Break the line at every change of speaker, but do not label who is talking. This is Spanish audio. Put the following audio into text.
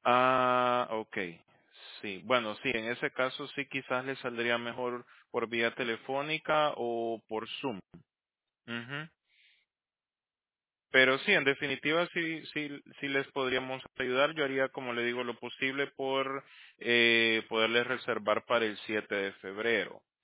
Ah, ok. Sí, bueno, sí, en ese caso sí quizás le saldría mejor por vía telefónica o por Zoom. Ujú. Pero sí, en definitiva, sí les podríamos ayudar. Yo haría, como le digo, lo posible por poderles reservar para el 7 de febrero.